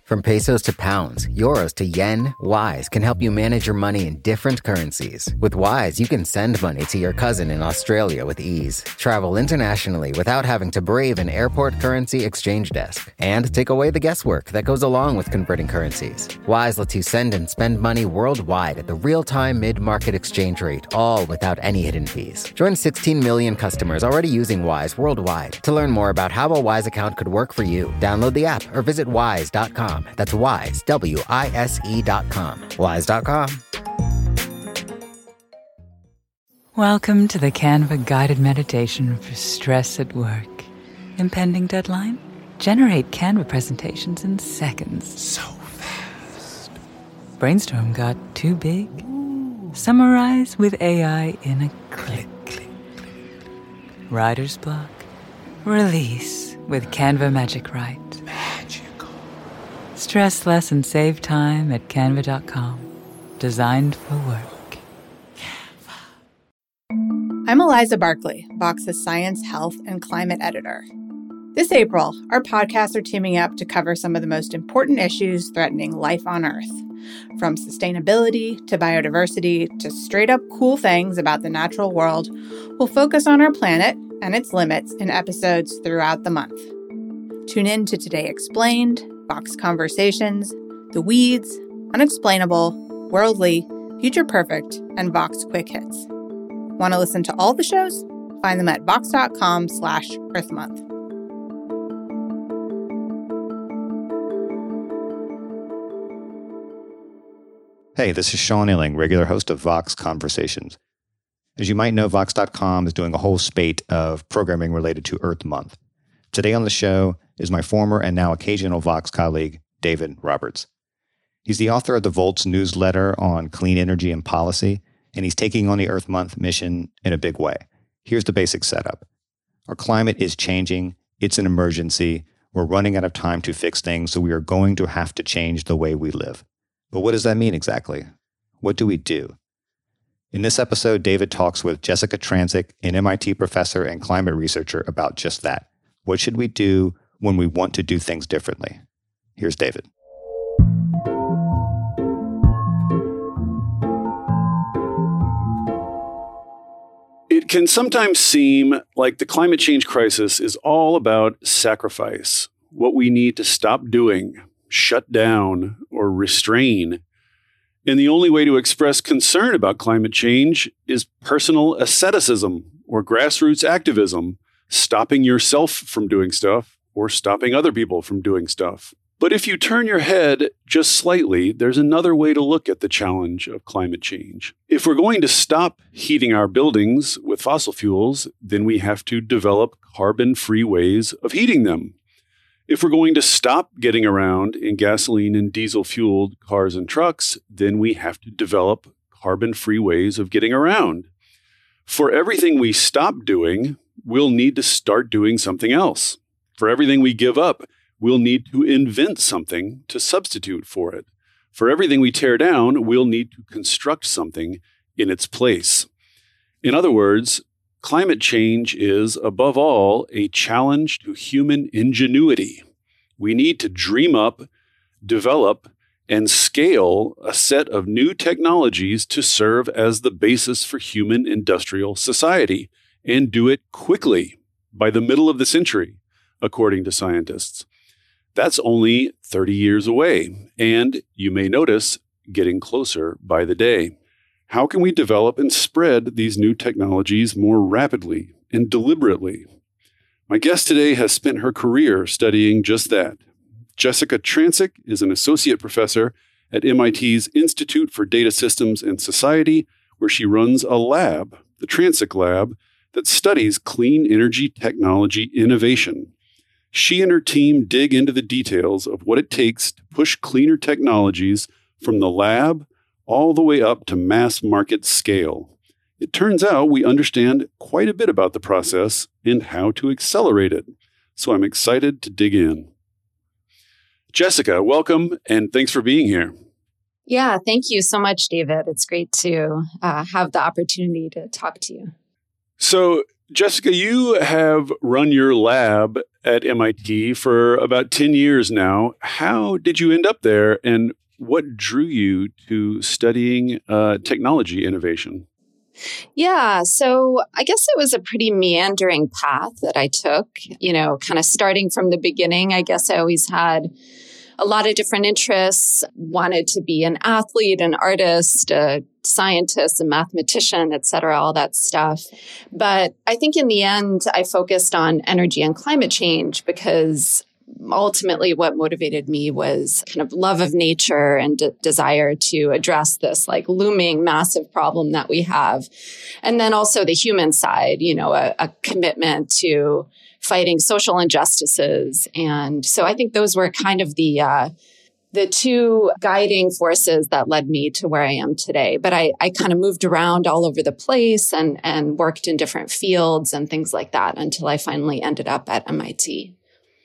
From pesos to pounds, euros to yen, Wise can help you manage your money in different currencies. With Wise, you can send money to your cousin in Australia with ease, travel internationally without having to brave an airport currency exchange desk, and take away the guesswork that goes along with converting currencies. Wise lets you send and spend money worldwide at the real-time mid-market exchange rate, all without any hidden fees. Join 16 million customers already using Wise worldwide. To learn more about how a Wise account could work for you, download the app or visit wise.com. That's Wise, WISE.com. Wise.com. Welcome to the Canva guided meditation for stress at work. Impending deadline? Generate Canva presentations in seconds. So fast. Brainstorm got too big? Summarize with AI in a click. Writer's block? Release with Canva Magic Write. Magical. Stress less and save time at canva.com. Designed for work. I'm Eliza Barkley, Vox's science, health, and climate editor. This April, our podcasts are teaming up to cover some of the most important issues threatening life on Earth. From sustainability to biodiversity to straight up cool things about the natural world, we'll focus on our planet and its limits in episodes throughout the month. Tune in to Today Explained, Vox Conversations, The Weeds, Unexplainable, Worldly, Future Perfect, and Vox Quick Hits. Want to listen to all the shows? Find them at vox.com/earthmonth. Hey, this is Sean Illing, regular host of Vox Conversations. As you might know, Vox.com is doing a whole spate of programming related to Earth Month. Today on the show is my former and now occasional Vox colleague, David Roberts. He's the author of the Volts newsletter on clean energy and policy, and he's taking on the Earth Month mission in a big way. Here's the basic setup. Our climate is changing. It's an emergency. We're running out of time to fix things, so we are going to have to change the way we live. But what does that mean exactly? What do we do? In this episode, David talks with Jessica Transick, an MIT professor and climate researcher, about just that. What should we do when we want to do things differently? Here's David. It can sometimes seem like the climate change crisis is all about sacrifice, what we need to stop doing, shut down, or restrain. And the only way to express concern about climate change is personal asceticism or grassroots activism, stopping yourself from doing stuff or stopping other people from doing stuff. But if you turn your head just slightly, there's another way to look at the challenge of climate change. If we're going to stop heating our buildings with fossil fuels, then we have to develop carbon-free ways of heating them. If we're going to stop getting around in gasoline and diesel-fueled cars and trucks, then we have to develop carbon-free ways of getting around. For everything we stop doing, we'll need to start doing something else. For everything we give up, we'll need to invent something to substitute for it. For everything we tear down, we'll need to construct something in its place. In other words, climate change is, above all, a challenge to human ingenuity. We need to dream up, develop, and scale a set of new technologies to serve as the basis for human industrial society, and do it quickly, by the middle of the century, according to scientists. That's only 30 years away, and you may notice getting closer by the day. How can we develop and spread these new technologies more rapidly and deliberately? My guest today has spent her career studying just that. Jessica Transick is an associate professor at MIT's Institute for Data Systems and Society, where she runs a lab, the Transick Lab, that studies clean energy technology innovation. She and her team dig into the details of what it takes to push cleaner technologies from the lab all the way up to mass market scale. It turns out we understand quite a bit about the process and how to accelerate it. So I'm excited to dig in. Jessica, welcome, and thanks for being here. Yeah, thank you so much, David. It's great to have the opportunity to talk to you. So, Jessica, you have run your lab at MIT for about 10 years now. How did you end up there, and what drew you to studying technology innovation? Yeah, so I guess it was a pretty meandering path that I took, kind of starting from the beginning. I guess I always had a lot of different interests, wanted to be an athlete, an artist, a scientist, a mathematician, et cetera, all that stuff. But I think in the end, I focused on energy and climate change because ultimately what motivated me was kind of love of nature and desire to address this like looming massive problem that we have. And then also the human side, a commitment to fighting social injustices. And so I think those were kind of the two guiding forces that led me to where I am today. But I kind of moved around all over the place and worked in different fields and things like that until I finally ended up at MIT.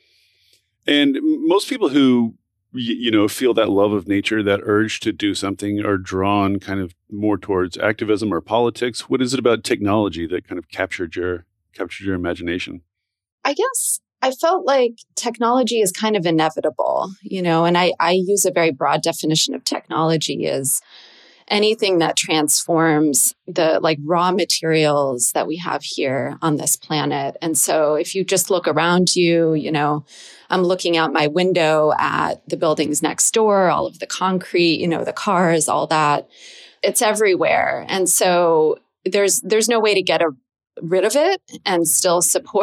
And most people who, feel that love of nature, that urge to do something, are drawn kind of more towards activism or politics. What is it about technology that kind of captured your imagination? I guess I felt like technology is kind of inevitable, and I use a very broad definition of technology as anything that transforms the like raw materials that we have here on this planet. And so if you just look around you, I'm looking out my window at the buildings next door, all of the concrete, the cars, all that. It's everywhere. And so there's no way to get rid of it and still support,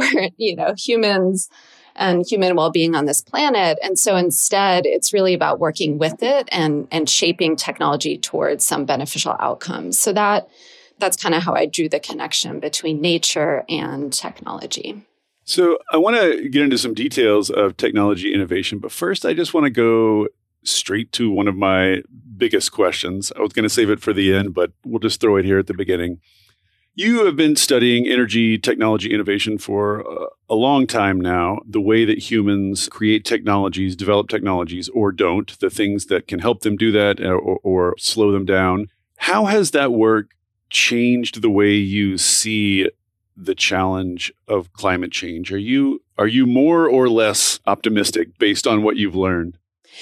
humans and human well-being on this planet. And so instead, it's really about working with it and shaping technology towards some beneficial outcomes. So that's kind of how I drew the connection between nature and technology. So I want to get into some details of technology innovation, but first I just want to go straight to one of my biggest questions. I was going to save it for the end, but we'll just throw it here at the beginning. You have been studying energy technology innovation for a long time now, the way that humans create technologies, develop technologies, or don't, the things that can help them do that or slow them down. How has that work changed the way you see the challenge of climate change? Are you more or less optimistic based on what you've learned?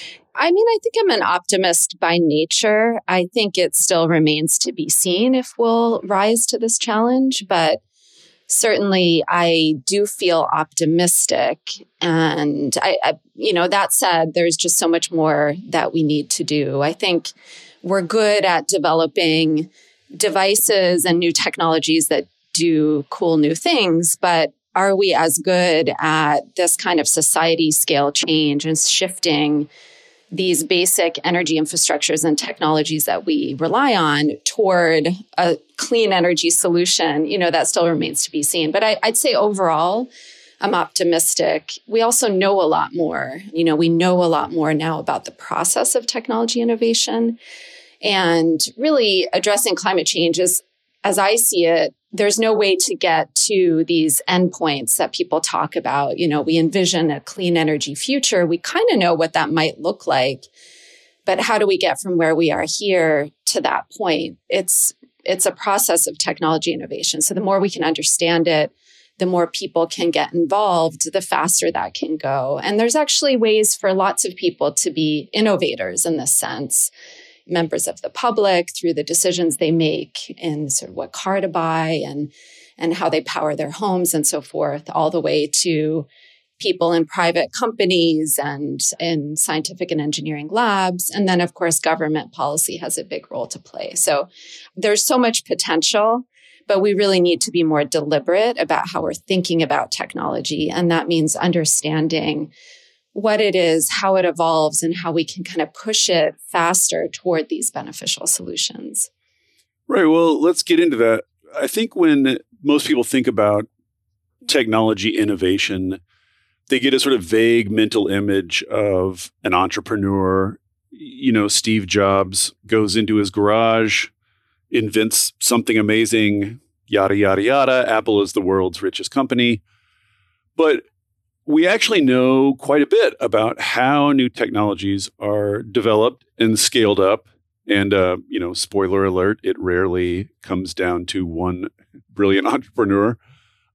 I mean, I think I'm an optimist by nature. I think it still remains to be seen if we'll rise to this challenge, but certainly I do feel optimistic. And that said, there's just so much more that we need to do. I think we're good at developing devices and new technologies that do cool new things, but are we as good at this kind of society scale change and shifting these basic energy infrastructures and technologies that we rely on toward a clean energy solution? That still remains to be seen. But I'd say overall, I'm optimistic. We also know a lot more. We know a lot more now about the process of technology innovation, and really addressing climate change is, as I see it, there's no way to get to these endpoints that people talk about. We envision a clean energy future. We kind of know what that might look like, but how do we get from where we are here to that point? It's a process of technology innovation. So the more we can understand it, the more people can get involved, the faster that can go. And there's actually ways for lots of people to be innovators in this sense. Members of the public through the decisions they make in sort of what car to buy and how they power their homes and so forth, all the way to people in private companies and in scientific and engineering labs. And then, of course, government policy has a big role to play. So there's so much potential, but we really need to be more deliberate about how we're thinking about technology. And that means understanding what it is, how it evolves, and how we can kind of push it faster toward these beneficial solutions. Right. Well, let's get into that. I think when most people think about technology innovation, they get a sort of vague mental image of an entrepreneur. Steve Jobs goes into his garage, invents something amazing, yada, yada, yada. Apple is the world's richest company. But we actually know quite a bit about how new technologies are developed and scaled up. And, spoiler alert, it rarely comes down to one brilliant entrepreneur.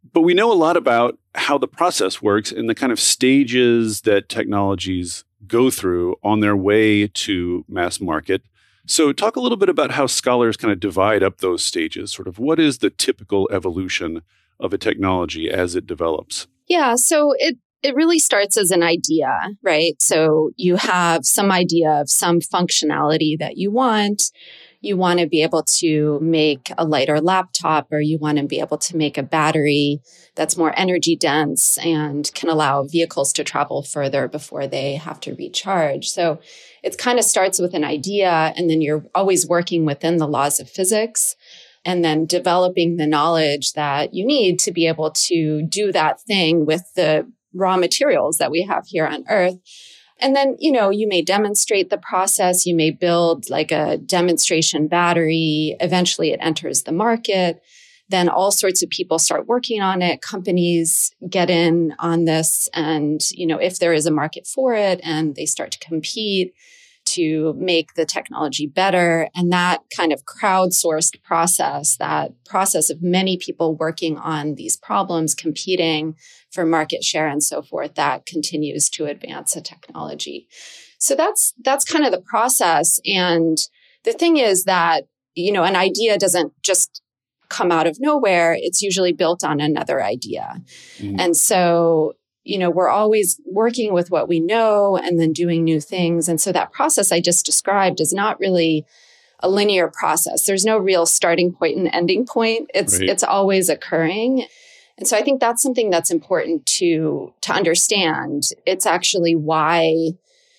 But we know a lot about how the process works and the kind of stages that technologies go through on their way to mass market. So talk a little bit about how scholars kind of divide up those stages. Sort of what is the typical evolution of a technology as it develops? Yeah, so it really starts as an idea, right? So you have some idea of some functionality that you want. You want to be able to make a lighter laptop, or you want to be able to make a battery that's more energy dense and can allow vehicles to travel further before they have to recharge. So it kind of starts with an idea, and then you're always working within the laws of physics and then developing the knowledge that you need to be able to do that thing with the raw materials that we have here on Earth. And then, you may demonstrate the process. You may build like a demonstration battery. Eventually it enters the market. Then all sorts of people start working on it. Companies get in on this. And, if there is a market for it, and they start to compete to make the technology better. And that kind of crowdsourced process, that process of many people working on these problems, competing for market share and so forth, that continues to advance the technology. So that's kind of the process. And the thing is that, an idea doesn't just come out of nowhere. It's usually built on another idea. Mm-hmm. And so, we're always working with what we know and then doing new things. And so that process I just described is not really a linear process. There's no real starting point and ending point. It's always occurring. And so I think that's something that's important to understand. It's actually why,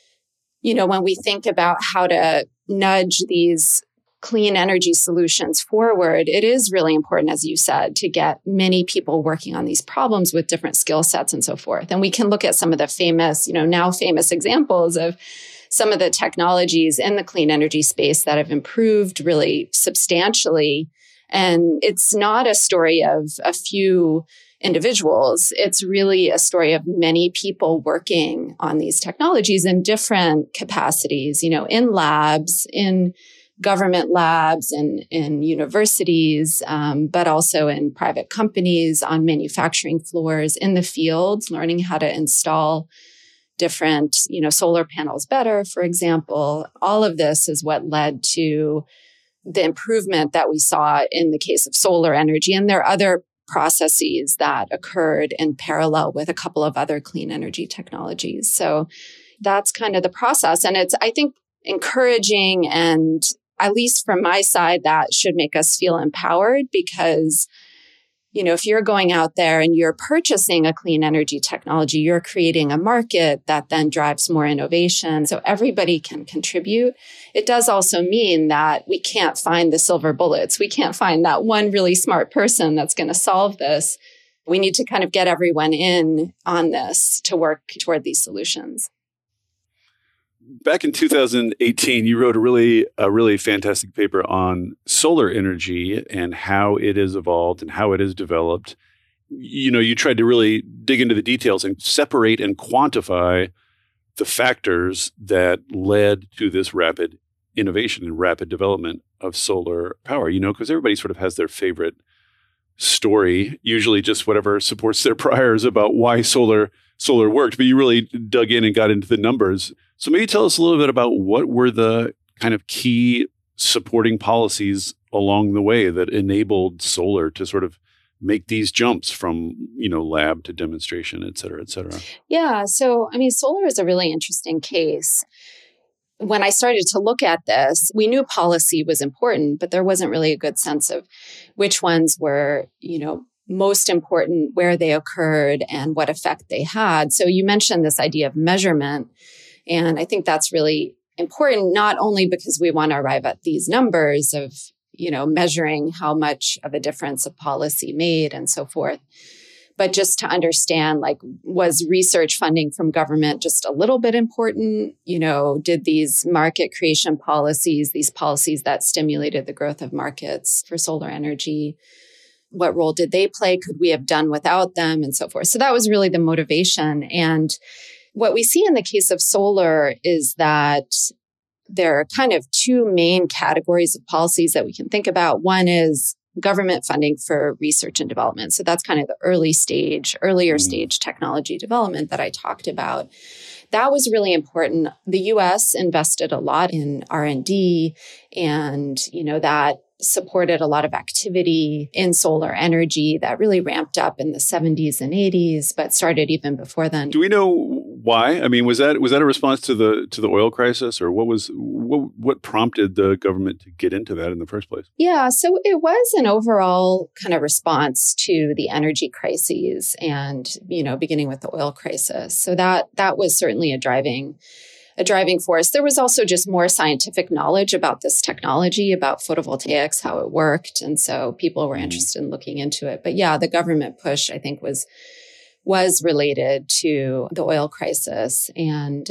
when we think about how to nudge these clean energy solutions forward, it is really important, as you said, to get many people working on these problems with different skill sets and so forth. And we can look at some of the famous, now famous examples of some of the technologies in the clean energy space that have improved really substantially. And it's not a story of a few individuals. It's really a story of many people working on these technologies in different capacities, in labs, in government labs, in universities, but also in private companies, on manufacturing floors, in the field, learning how to install different, solar panels better, for example. All of this is what led to the improvement that we saw in the case of solar energy. And there are other processes that occurred in parallel with a couple of other clean energy technologies. So that's kind of the process. And it's, I think, encouraging, and at least from my side, that should make us feel empowered, because, if you're going out there and you're purchasing a clean energy technology, you're creating a market that then drives more innovation. So everybody can contribute. It does also mean that we can't find the silver bullets. We can't find that one really smart person that's going to solve this. We need to kind of get everyone in on this to work toward these solutions. Back in 2018, you wrote a really fantastic paper on solar energy and how it has evolved and how it has developed. You tried to really dig into the details and separate and quantify the factors that led to this rapid innovation and rapid development of solar power, because everybody sort of has their favorite story, usually just whatever supports their priors about why solar worked, but you really dug in and got into the numbers. So maybe tell us a little bit about what were the kind of key supporting policies along the way that enabled solar to sort of make these jumps from, lab to demonstration, et cetera, et cetera. Yeah. So, solar is a really interesting case. When I started to look at this, we knew policy was important, but there wasn't really a good sense of which ones were, most important, where they occurred, and what effect they had. So you mentioned this idea of measurement. And I think that's really important, not only because we want to arrive at these numbers of, measuring how much of a difference a policy made and so forth, but just to understand, was research funding from government just a little bit important? Did these market creation policies, these policies that stimulated the growth of markets for solar energy, what role did they play? Could we have done without them, and so forth? So that was really the motivation. And what we see in the case of solar is that there are kind of two main categories of policies that we can think about. One is government funding for research and development. So that's kind of the earlier stage technology development that I talked about. That was really important. The US invested a lot in R&D, and, that supported a lot of activity in solar energy that really ramped up in the 70s and 80s, but started even before then. Do we know why? I mean, was that a response to the oil crisis, or what prompted the government to get into that in the first place? Yeah, so it was an overall kind of response to the energy crises and, beginning with the oil crisis. So that was certainly a driving force. There was also just more scientific knowledge about this technology, about photovoltaics, how it worked. And so people were interested in looking into it. But yeah, the government push, I think, was related to the oil crisis. And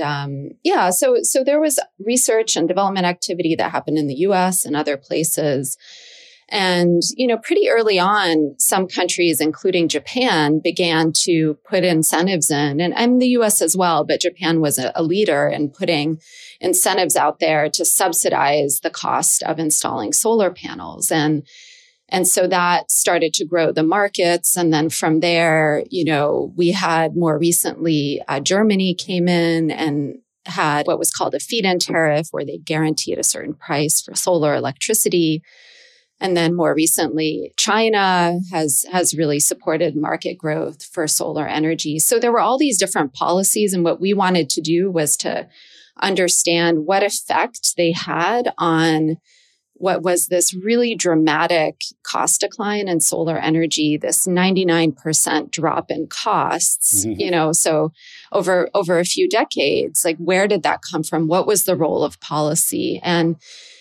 so there was research and development activity that happened in the US and other places. And, pretty early on, some countries, including Japan, began to put incentives in, and the US as well, but Japan was a leader in putting incentives out there to subsidize the cost of installing solar panels. And so that started to grow the markets. And then from there, we had more recently, Germany came in and had what was called a feed-in tariff, where they guaranteed a certain price for solar electricity. And then more recently, China has really supported market growth for solar energy. So there were all these different policies. And what we wanted to do was to understand what effect they had on what was this really dramatic cost decline in solar energy, this 99% drop in costs, so over a few decades, like where did that come from? What was the role of policy? And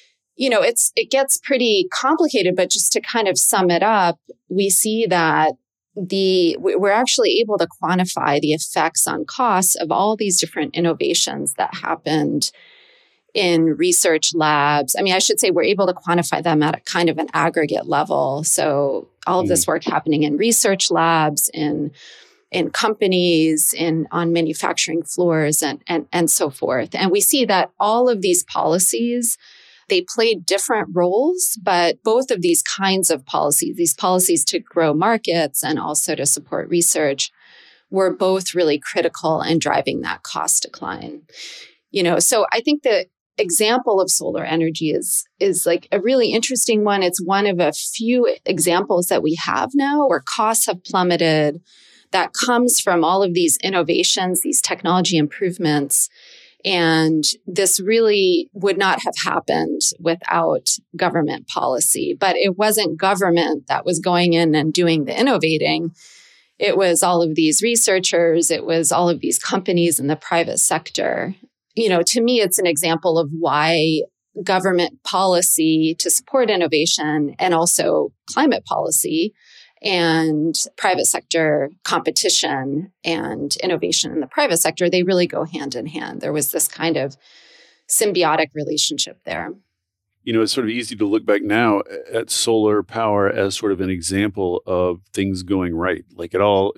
it gets pretty complicated, but just to kind of sum it up, we see that we're actually able to quantify the effects on costs of all these different innovations that happened in research labs. I mean, I should say we're able to quantify them at a kind of an aggregate level. So all of this work happening in research labs, in companies, on manufacturing floors, and so forth. And we see that all of these policies, they played different roles, but both of these kinds of policies, these policies to grow markets and also to support research, were both really critical in driving that cost decline. So I think the example of solar energy is like a really interesting one. It's one of a few examples that we have now where costs have plummeted. That comes from all of these innovations, these technology improvements. And this really would not have happened without government policy. But it wasn't government that was going in and doing the innovating. It was all of these researchers. It was all of these companies in the private sector. To me, it's an example of why government policy to support innovation and also climate policy and private sector competition and innovation in the private sector, they really go hand in hand. There was this kind of symbiotic relationship there. It's sort of easy to look back now at solar power as sort of an example of things going right. Like with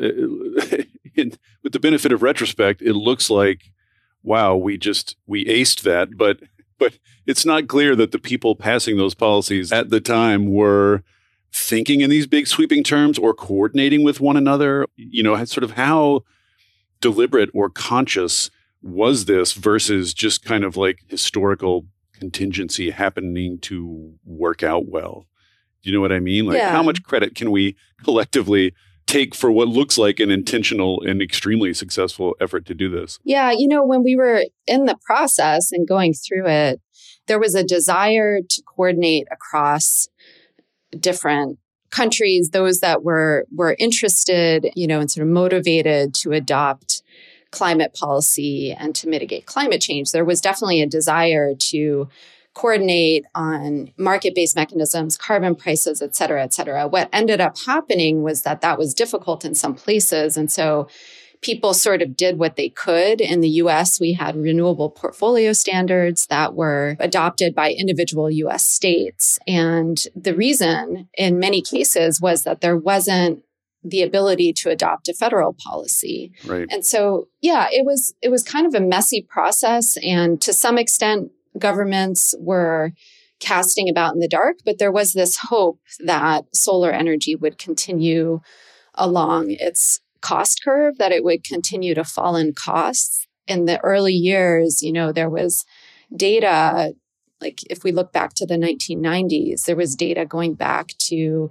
the benefit of retrospect, it looks like, wow, we aced that. But it's not clear that the people passing those policies at the time were thinking in these big sweeping terms or coordinating with one another. Sort of how deliberate or conscious was this versus just kind of like historical contingency happening to work out well? Do you know what I mean? Like, how much credit can we collectively take for what looks like an intentional and extremely successful effort to do this? Yeah, when we were in the process and going through it, there was a desire to coordinate across different countries, those that were interested, and sort of motivated to adopt climate policy and to mitigate climate change. There was definitely a desire to coordinate on market-based mechanisms, carbon prices, et cetera, et cetera. What ended up happening was that was difficult in some places. And so people sort of did what they could. In the US, we had renewable portfolio standards that were adopted by individual US states. And the reason in many cases was that there wasn't the ability to adopt a federal policy. Right. And so, it was kind of a messy process. And to some extent, governments were casting about in the dark, but there was this hope that solar energy would continue along its cost curve, that it would continue to fall in costs. In the early years, there was data, like if we look back to the 1990s, there was data going back to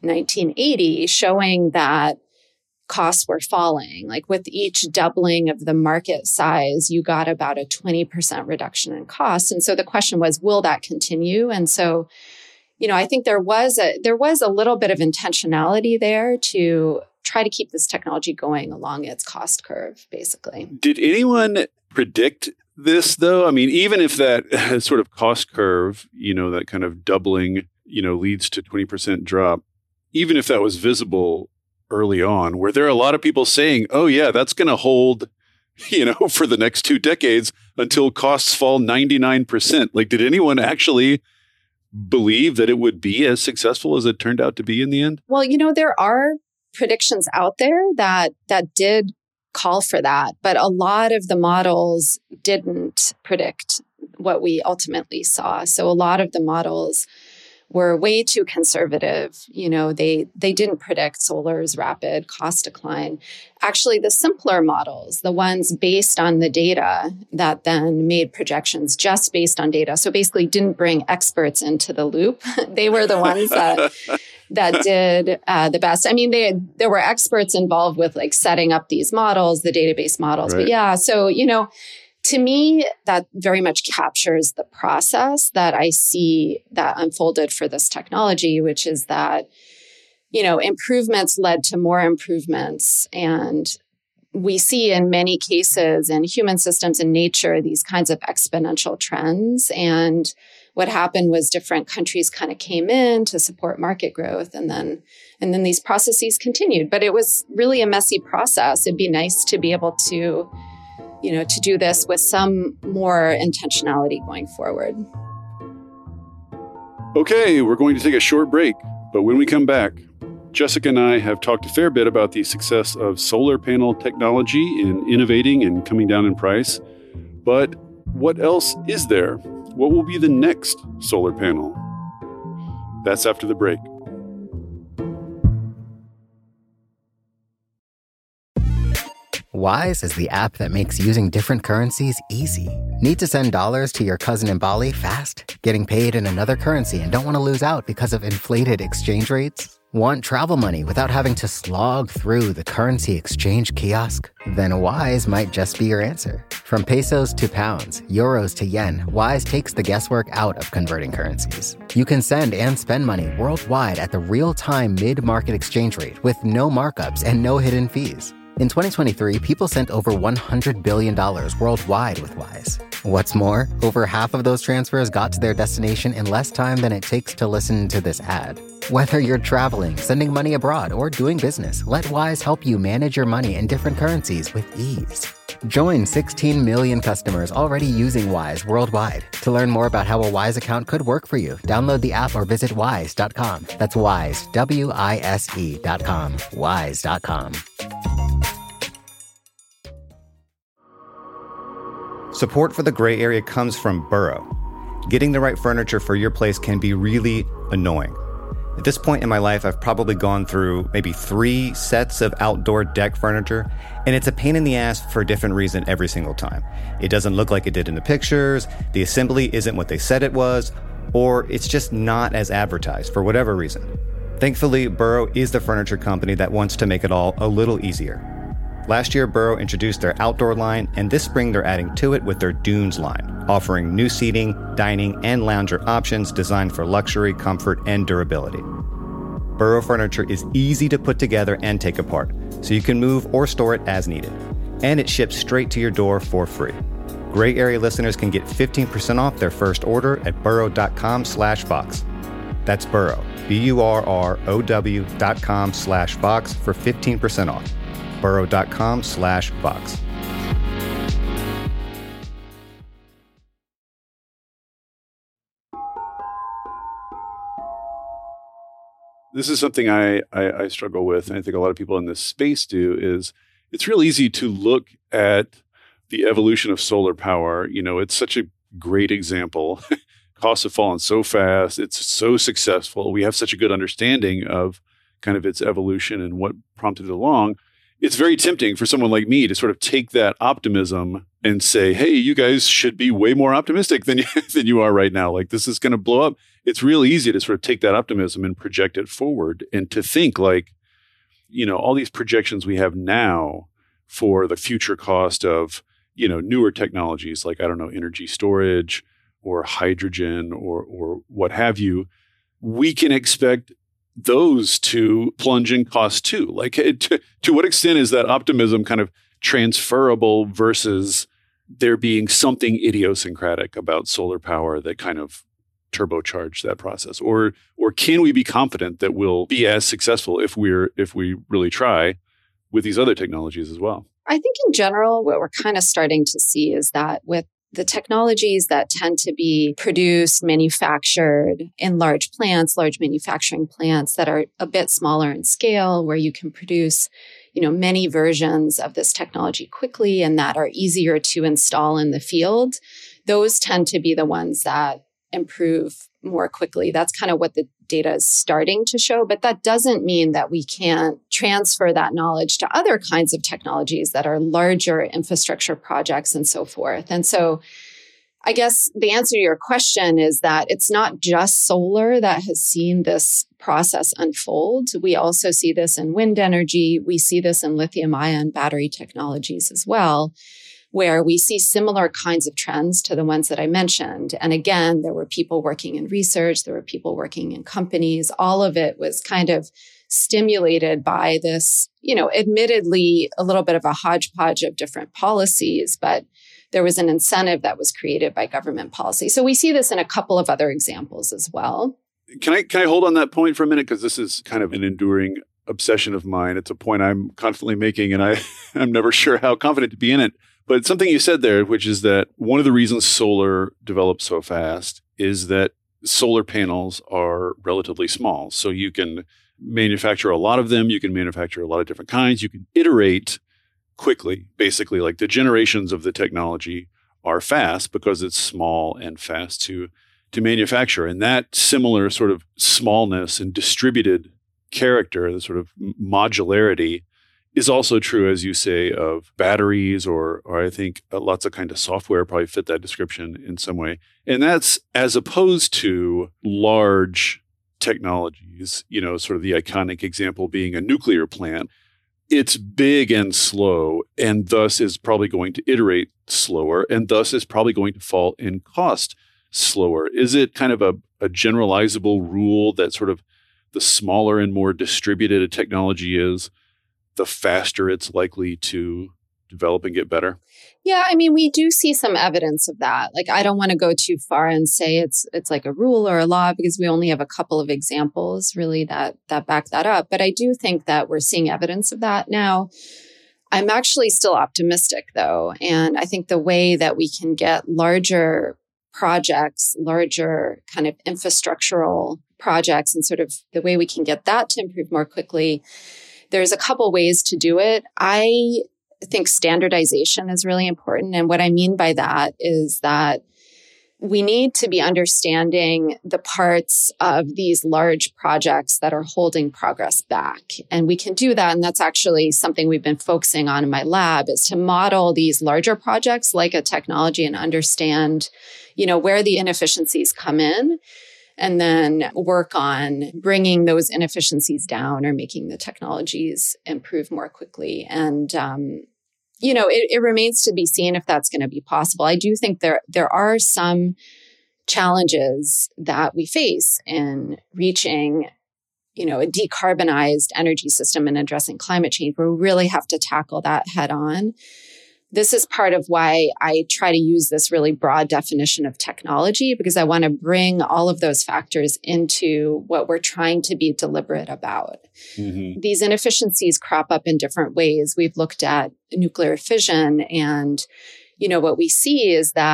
1980 showing that costs were falling. Like with each doubling of the market size, you got about a 20% reduction in costs. And so the question was, will that continue? And so, I think there was a little bit of intentionality there to try to keep this technology going along its cost curve, basically. Did anyone predict this, though? I mean, even if that sort of cost curve, that kind of doubling, leads to 20% drop, even if that was visible early on, were there a lot of people saying, oh, yeah, that's going to hold, for the next 2 decades until costs fall 99%? Like, did anyone actually believe that it would be as successful as it turned out to be in the end? Well, there are predictions out there that did call for that, but a lot of the models didn't predict what we ultimately saw. So a lot of the models were way too conservative. They didn't predict solar's rapid cost decline. Actually, the simpler models, the ones based on the data that then made projections just based on data, so basically didn't bring experts into the loop. They were the ones that did the best. I mean, there were experts involved with like setting up these models, the database models. Right. But yeah, so, to me, that very much captures the process that I see that unfolded for this technology, which is that, improvements led to more improvements. And we see in many cases in human systems and nature, these kinds of exponential trends. And what happened was different countries kind of came in to support market growth. And then these processes continued. But it was really a messy process. It'd be nice to be able to to do this with some more intentionality going forward. Okay, we're going to take a short break, but when we come back, Jessica and I have talked a fair bit about the success of solar panel technology in innovating and coming down in price. But what else is there? What will be the next solar panel? That's after the break. Wise is the app that makes using different currencies easy. Need to send dollars to your cousin in Bali fast? Getting paid in another currency and don't want to lose out because of inflated exchange rates? Want travel money without having to slog through the currency exchange kiosk? Then Wise might just be your answer. From pesos to pounds, euros to yen, Wise takes the guesswork out of converting currencies. You can send and spend money worldwide at the real-time mid-market exchange rate with no markups and no hidden fees. In 2023, people sent over $100 billion worldwide with Wise. What's more, over half of those transfers got to their destination in less time than it takes to listen to this ad. Whether you're traveling, sending money abroad, or doing business, let Wise help you manage your money in different currencies with ease. Join 16 million customers already using Wise worldwide. To learn more about how a Wise account could work for you, download the app or visit wise.com. That's Wise, WISE.com. Wise.com. Support for the gray area comes from Burrow. Getting the right furniture for your place can be really annoying. At this point in my life, I've probably gone through maybe 3 sets of outdoor deck furniture, and it's a pain in the ass for a different reason every single time. It doesn't look like it did in the pictures, the assembly isn't what they said it was, or it's just not as advertised for whatever reason. Thankfully, Burrow is the furniture company that wants to make it all a little easier. Last year, Burrow introduced their outdoor line, and this spring they're adding to it with their Dunes line, offering new seating, dining, and lounger options designed for luxury, comfort, and durability. Burrow furniture is easy to put together and take apart, so you can move or store it as needed. And it ships straight to your door for free. Gray Area listeners can get 15% off their first order at burrow.com/Vox. That's Burrow, BURROW.com/Vox for 15% off. burrow.com/Vox. This is something I struggle with, and I think a lot of people in this space do, is it's real easy to look at the evolution of solar power. You know, it's such a great example. costs have fallen so fast. It's so successful. We have such a good understanding of kind of its evolution and what prompted it along. It's very tempting for someone like me to sort of take that optimism and say, hey, you guys should be way more optimistic than you are right now. Like, this is going to blow up. It's real easy to sort of take that optimism and project it forward and to think like, all these projections we have now for the future cost of, newer technologies like, I don't know, energy storage or hydrogen or what have you, we can expect those to plunge in cost too. Like, to what extent is that optimism kind of transferable versus there being something idiosyncratic about solar power that kind of turbocharge that process? Or can we be confident that we'll be as successful if we really try with these other technologies as well? I think in general, what we're kind of starting to see is that with the technologies that tend to be produced, manufactured in large plants, large manufacturing plants that are a bit smaller in scale, where you can produce, many versions of this technology quickly and that are easier to install in the field, those tend to be the ones that improve more quickly. That's kind of what the data is starting to show, but that doesn't mean that we can't transfer that knowledge to other kinds of technologies that are larger infrastructure projects and so forth. And so I guess the answer to your question is that it's not just solar that has seen this process unfold. We also see this in wind energy. We see this in lithium-ion battery technologies as well, where we see similar kinds of trends to the ones that I mentioned. And again, there were people working in research, there were people working in companies. All of it was kind of stimulated by this, admittedly a little bit of a hodgepodge of different policies, but there was an incentive that was created by government policy. So we see this in a couple of other examples as well. Can I hold on that point for a minute? Because this is kind of an enduring obsession of mine. It's a point I'm constantly making, and I'm never sure how confident to be in it. But it's something you said there, which is that one of the reasons solar develops so fast is that solar panels are relatively small. So you can manufacture a lot of them. You can manufacture a lot of different kinds. You can iterate quickly. Basically, like the generations of the technology are fast because it's small and fast to manufacture. And that similar sort of smallness and distributed character, the sort of modularity, is also true, as you say, of batteries or I think lots of kind of software probably fit that description in some way. And that's as opposed to large technologies, sort of the iconic example being a nuclear plant. It's big and slow, and thus is probably going to iterate slower, and thus is probably going to fall in cost slower. Is it kind of a generalizable rule that sort of the smaller and more distributed a technology is, the faster it's likely to develop and get better? Yeah, I mean, we do see some evidence of that. Like, I don't want to go too far and say it's like a rule or a law, because we only have a couple of examples really that back that up. But I do think that we're seeing evidence of that now. I'm actually still optimistic, though. And I think the way that we can get larger projects, larger kind of infrastructural projects, and sort of the way we can get that to improve more quickly, there's a couple ways to do it. I think standardization is really important. And what I mean by that is that we need to be understanding the parts of these large projects that are holding progress back. And we can do that. And that's actually something we've been focusing on in my lab, is to model these larger projects like a technology and understand, where the inefficiencies come in, and then work on bringing those inefficiencies down or making the technologies improve more quickly. And, it remains to be seen if that's going to be possible. I do think there are some challenges that we face in reaching, a decarbonized energy system and addressing climate change, where we really have to tackle that head on. This is part of why I try to use this really broad definition of technology, because I want to bring all of those factors into what we're trying to be deliberate about. Mm-hmm. These inefficiencies crop up in different ways. We've looked at nuclear fission, and what we see is that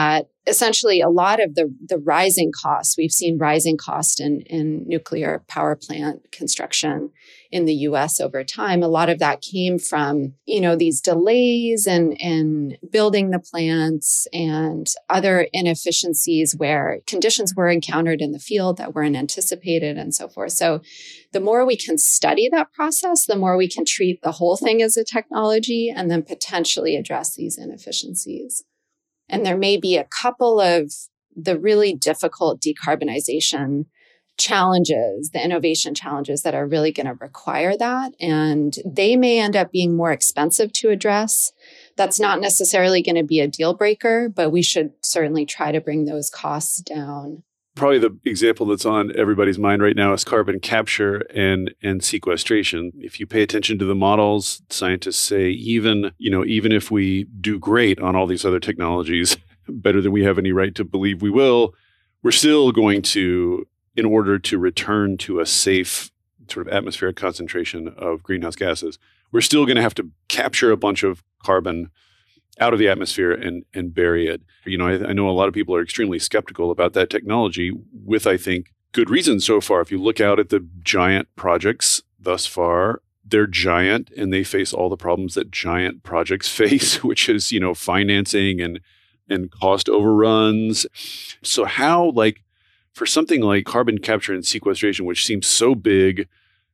essentially a lot of the rising costs, we've seen rising cost in nuclear power plant construction in the US over time. A lot of that came from, these delays in building the plants and other inefficiencies where conditions were encountered in the field that weren't anticipated and so forth. So the more we can study that process, the more we can treat the whole thing as a technology and then potentially address these inefficiencies. And there may be a couple of the really difficult decarbonization challenges, the innovation challenges that are really going to require that. And they may end up being more expensive to address. That's not necessarily going to be a deal breaker, but we should certainly try to bring those costs down. Probably the example that's on everybody's mind right now is carbon capture and sequestration. If you pay attention to the models, scientists say even if we do great on all these other technologies, better than we have any right to believe we will, we're still going to, in order to return to a safe sort of atmospheric concentration of greenhouse gases, we're still going to have to capture a bunch of carbon out of the atmosphere and bury it. I know a lot of people are extremely skeptical about that technology with, I think, good reason so far. If you look out at the giant projects thus far, they're giant and they face all the problems that giant projects face, which is, financing and cost overruns. So how, for something like carbon capture and sequestration, which seems so big,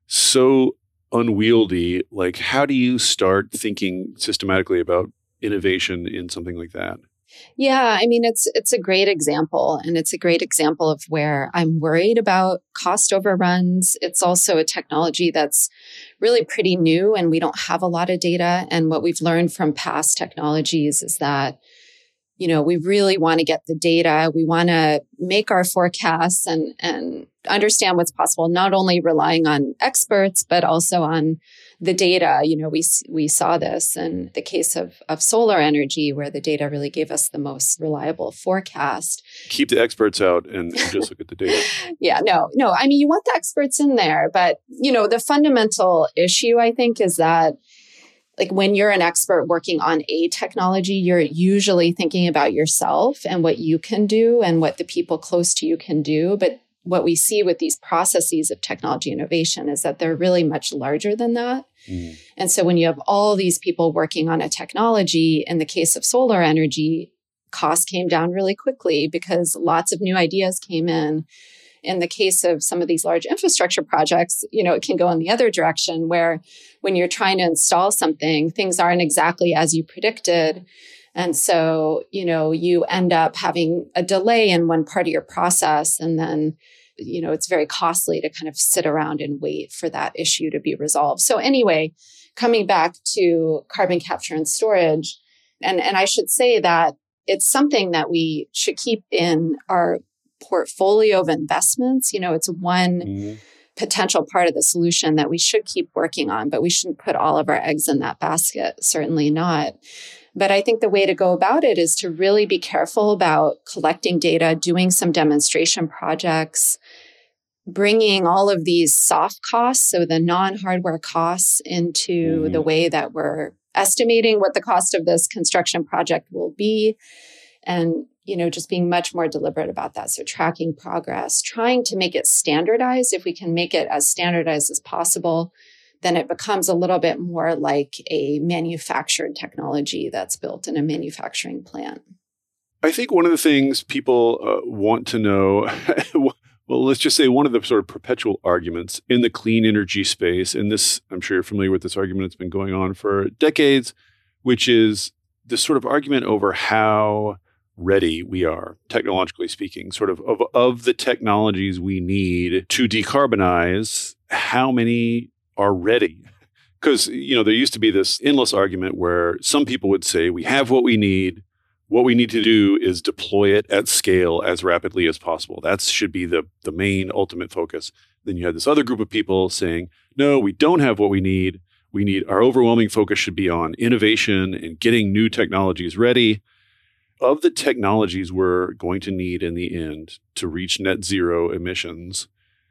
so unwieldy, how do you start thinking systematically about innovation in something like that? Yeah, it's a great example. And it's a great example of where I'm worried about cost overruns. It's also a technology that's really pretty new and we don't have a lot of data. And what we've learned from past technologies is that, we really want to get the data. We want to make our forecasts and understand what's possible, not only relying on experts, but also on the data. We saw this in the case of solar energy, where the data really gave us the most reliable forecast. Keep the experts out and just look at the data. Yeah, no. You want the experts in there, but, the fundamental issue, I think, is that when you're an expert working on a technology, you're usually thinking about yourself and what you can do and what the people close to you can do. But what we see with these processes of technology innovation is that they're really much larger than that. Mm. And so when you have all these people working on a technology, in the case of solar energy, costs came down really quickly because lots of new ideas came in. In the case of some of these large infrastructure projects, it can go in the other direction where when you're trying to install something, things aren't exactly as you predicted. And so, you end up having a delay in one part of your process. And then, it's very costly to kind of sit around and wait for that issue to be resolved. So anyway, coming back to carbon capture and storage, and I should say that it's something that we should keep in our portfolio of investments. It's one potential part of the solution that we should keep working on, but we shouldn't put all of our eggs in that basket. Certainly not. But I think the way to go about it is to really be careful about collecting data, doing some demonstration projects, bringing all of these soft costs, so the non-hardware costs, into the way that we're estimating what the cost of this construction project will be. And just being much more deliberate about that. So tracking progress, trying to make it standardized. If we can make it as standardized as possible, then it becomes a little bit more like a manufactured technology that's built in a manufacturing plant. I think one of the things people want to know, well, let's just say one of the sort of perpetual arguments in the clean energy space, and this, I'm sure you're familiar with this argument, it's been going on for decades, which is this sort of argument over how ready we are, technologically speaking, sort of the technologies we need to decarbonize, how many are ready? Because, there used to be this endless argument where some people would say, we have what we need. What we need to do is deploy it at scale as rapidly as possible. That should be the main ultimate focus. Then you had this other group of people saying, no, we don't have what we need. Our overwhelming focus should be on innovation and getting new technologies ready. Of the technologies we're going to need in the end to reach net zero emissions,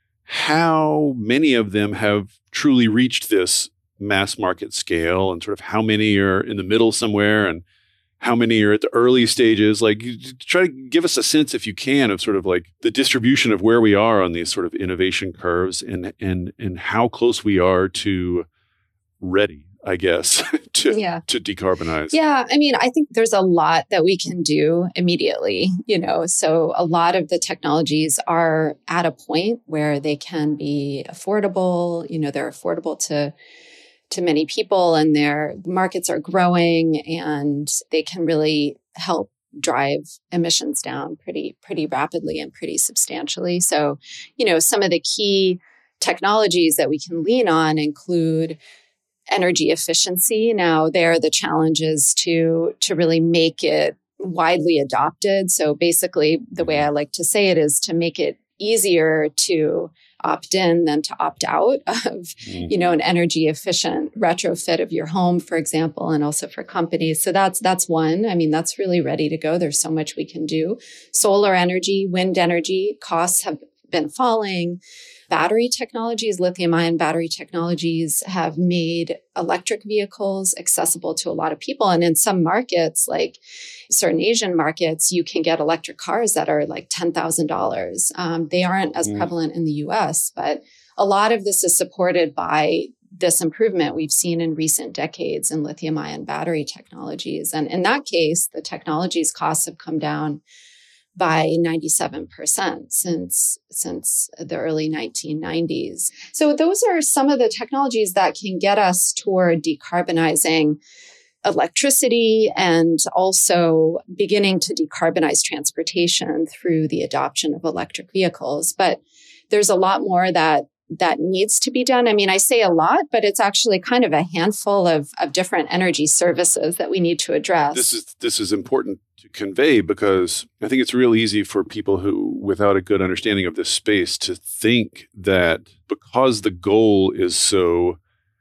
how many of them have truly reached this mass market scale, and sort of how many are in the middle somewhere, and how many are at the early stages? Like, try to give us a sense, if you can, of sort of like the distribution of where we are on these sort of innovation curves and how close we are to ready, I guess, to decarbonize. Yeah. I mean, I think there's a lot that we can do immediately, so a lot of the technologies are at a point where they can be affordable, they're affordable to many people, and their markets are growing, and they can really help drive emissions down pretty rapidly and pretty substantially. So, some of the key technologies that we can lean on include energy efficiency. Now, there the challenge is to really make it widely adopted. So basically, the way I like to say it is to make it easier to opt in than to opt out of, an energy efficient retrofit of your home, for example, and also for companies. So that's one. I mean, that's really ready to go. There's so much we can do. Solar energy, wind energy, costs have been falling. Battery technologies, lithium-ion battery technologies have made electric vehicles accessible to a lot of people. And in some markets, like certain Asian markets, you can get electric cars that are like $10,000. They aren't as prevalent in the US, but a lot of this is supported by this improvement we've seen in recent decades in lithium-ion battery technologies. And in that case, the technology's costs have come down by 97% since the early 1990s. So those are some of the technologies that can get us toward decarbonizing electricity and also beginning to decarbonize transportation through the adoption of electric vehicles. But there's a lot more that needs to be done. I mean, I say a lot, but it's actually kind of a handful of different energy services that we need to address. This is important to convey, because I think it's real easy for people who, without a good understanding of this space, to think that because the goal is so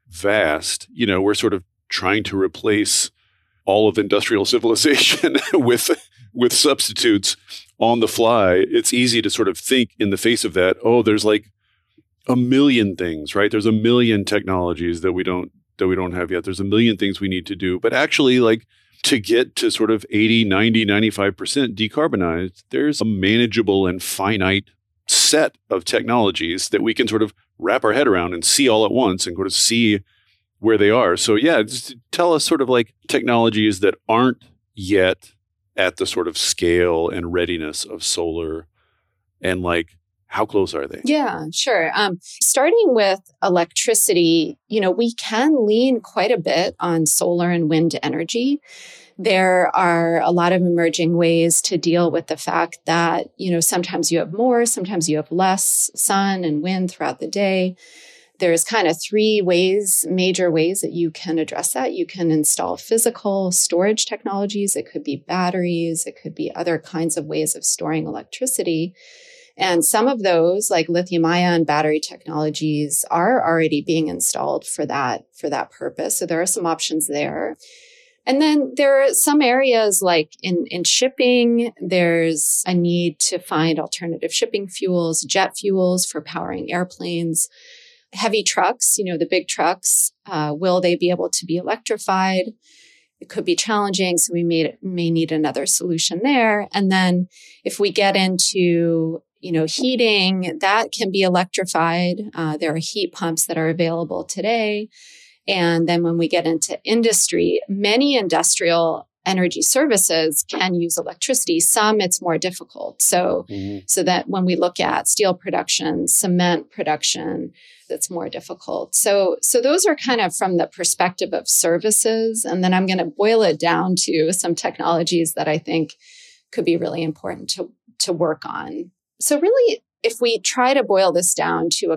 vast, we're sort of trying to replace all of industrial civilization with substitutes on the fly. It's easy to sort of think in the face of that, there's like a million things, right? There's a million technologies that we don't have yet. There's a million things we need to do. But actually, like, to get to sort of 80, 90, 95% decarbonized, there's a manageable and finite set of technologies that we can sort of wrap our head around and see all at once and sort of see where they are. So yeah, just tell us sort of like technologies that aren't yet at the sort of scale and readiness of solar, and like, how close are they? Yeah, sure. Starting with electricity, we can lean quite a bit on solar and wind energy. There are a lot of emerging ways to deal with the fact that, sometimes you have more, sometimes you have less sun and wind throughout the day. There's kind of three major ways that you can address that. You can install physical storage technologies. It could be batteries. It could be other kinds of ways of storing electricity. And some of those, like lithium-ion battery technologies, are already being installed for that purpose. So there are some options there. And then there are some areas like in shipping, there's a need to find alternative shipping fuels, jet fuels for powering airplanes. Heavy trucks, the big trucks, will they be able to be electrified? It could be challenging, so we may need another solution there. And then if we get into heating, that can be electrified. There are heat pumps that are available today. And then when we get into industry, many industrial energy services can use electricity. Some it's more difficult. So that when we look at steel production, cement production, that's more difficult. So those are kind of from the perspective of services. And then I'm going to boil it down to some technologies that I think could be really important to work on. So really, if we try to boil this down to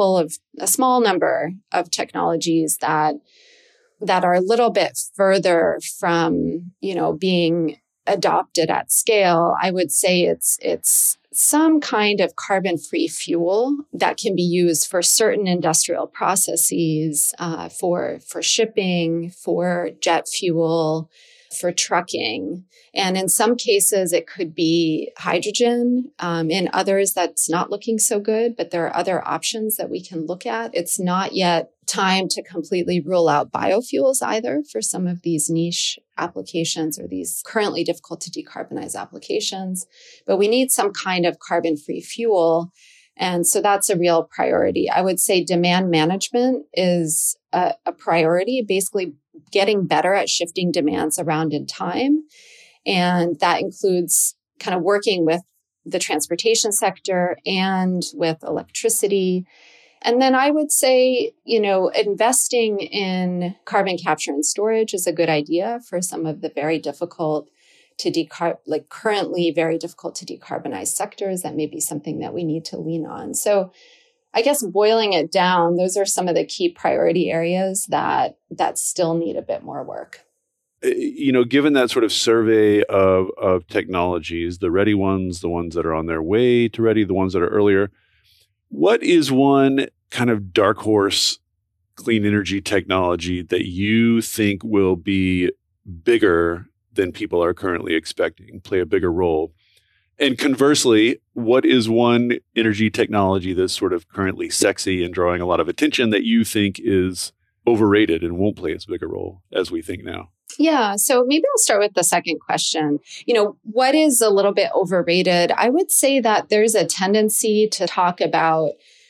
a small number of technologies that are a little bit further from, being adopted at scale, I would say it's some kind of carbon-free fuel that can be used for certain industrial processes, for shipping, for jet fuel, for trucking. And in some cases, it could be hydrogen. In others, that's not looking so good, but there are other options that we can look at. It's not yet time to completely rule out biofuels either for some of these niche applications or these currently difficult to decarbonize applications. But we need some kind of carbon-free fuel. And so that's a real priority. I would say demand management is a priority, basically getting better at shifting demands around in time. And that includes kind of working with the transportation sector and with electricity. And then I would say, investing in carbon capture and storage is a good idea for some of the very difficult to currently very difficult to decarbonize sectors. That may be something that we need to lean on. So I guess boiling it down, those are some of the key priority areas that still need a bit more work. Given that sort of survey of technologies, the ready ones, the ones that are on their way to ready, the ones that are earlier, what is one kind of dark horse clean energy technology that you think will be bigger than people are currently expecting, play a bigger role? And conversely, what is one energy technology that's sort of currently sexy and drawing a lot of attention that you think is overrated and won't play as big a role as we think now? Yeah. So maybe I'll start with the second question. What is a little bit overrated? I would say that there's a tendency to talk about,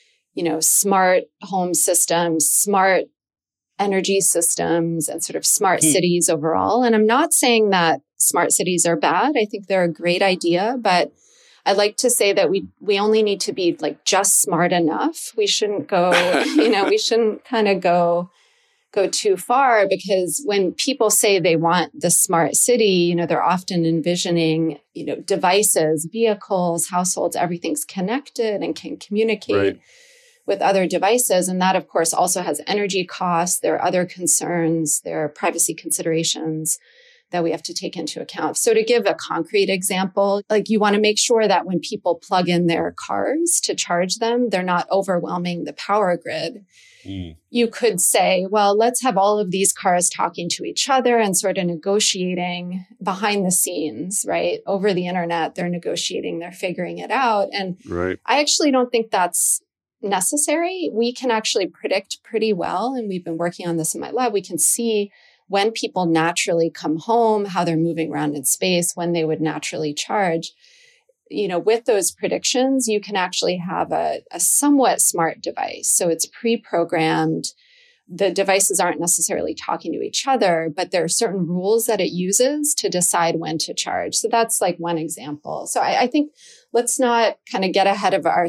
smart home systems, smart energy systems, and sort of smart cities overall. And I'm not saying that smart cities are bad. I think they're a great idea, but I like to say that we only need to be just smart enough. We shouldn't go, we shouldn't kind of go too far, because when people say they want the smart city, they're often envisioning, devices, vehicles, households, everything's connected and can communicate with other devices. And that, of course, also has energy costs. There are other concerns. There are privacy considerations that we have to take into account. So to give a concrete example, you want to make sure that when people plug in their cars to charge them, they're not overwhelming the power grid. You could say, well, let's have all of these cars talking to each other and sort of negotiating behind the scenes, right? Over the internet, they're negotiating, they're figuring it out. And I actually don't think that's necessary. We can actually predict pretty well, and we've been working on this in my lab. We can see when people naturally come home, how they're moving around in space, when they would naturally charge. With those predictions, you can actually have a somewhat smart device. So it's pre-programmed. The devices aren't necessarily talking to each other, but there are certain rules that it uses to decide when to charge. So that's one example. So I think let's not kind of get ahead of our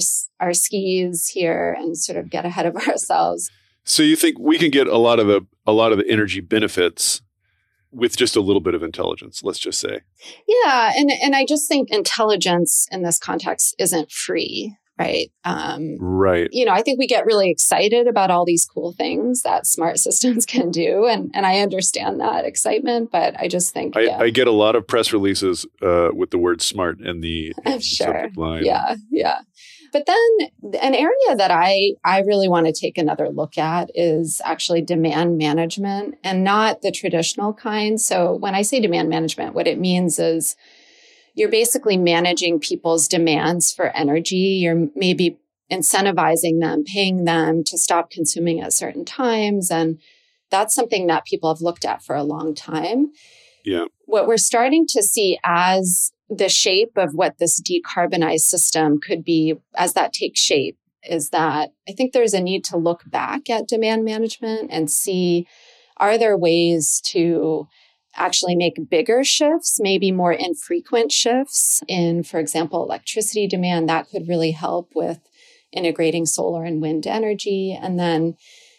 skis here and sort of get ahead of ourselves. So you think we can get a lot of the energy benefits with just a little bit of intelligence, let's just say. Yeah. And I just think intelligence in this context isn't free, right? Right. I think we get really excited about all these cool things that smart systems can do. And I understand that excitement, but I just think, I get a lot of press releases with the word smart in the subject line. Yeah. But then an area that I really want to take another look at is actually demand management, and not the traditional kind. So when I say demand management, what it means is you're basically managing people's demands for energy. You're maybe incentivizing them, paying them to stop consuming at certain times. And that's something that people have looked at for a long time. Yeah. What we're starting to see as the shape of what this decarbonized system could be, as that takes shape, is that I think there's a need to look back at demand management and see, are there ways to actually make bigger shifts, maybe more infrequent shifts in, for example, electricity demand? That could really help with integrating solar and wind energy. And then,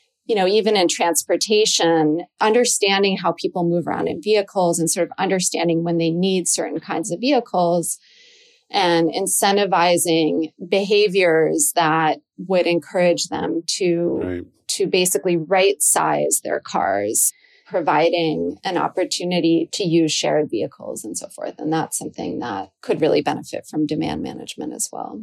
even in transportation, understanding how people move around in vehicles and sort of understanding when they need certain kinds of vehicles and incentivizing behaviors that would encourage them to basically right size their cars, providing an opportunity to use shared vehicles and so forth. And that's something that could really benefit from demand management as well.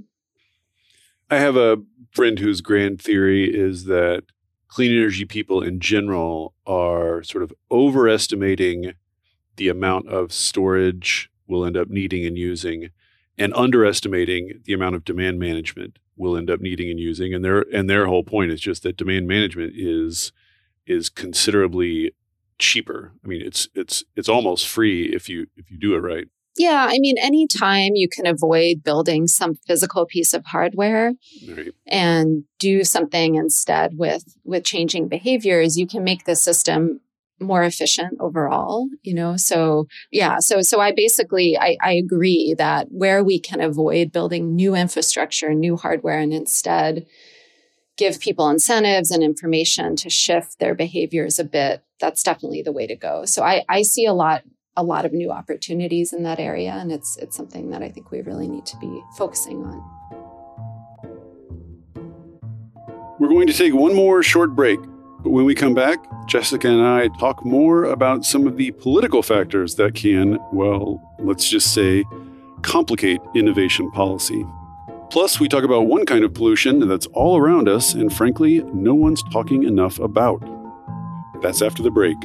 I have a friend whose grand theory is that clean energy people in general are sort of overestimating the amount of storage we'll end up needing and using, and underestimating the amount of demand management we'll end up needing and using. And their whole point is just that demand management is considerably cheaper. I mean, it's almost free if you do it right. Yeah, I mean, anytime you can avoid building some physical piece of hardware Right. and do something instead with changing behaviors, you can make the system more efficient overall, So yeah, so I basically, I agree that where we can avoid building new infrastructure, new hardware, and instead give people incentives and information to shift their behaviors a bit, that's definitely the way to go. So I see a lot of new opportunities in that area, and it's something that I think we really need to be focusing on. We're going to take one more short break, but when we come back, Jessica and I talk more about some of the political factors that can, well, let's just say, complicate innovation policy. Plus, we talk about one kind of pollution that's all around us and, frankly, no one's talking enough about. That's after the break.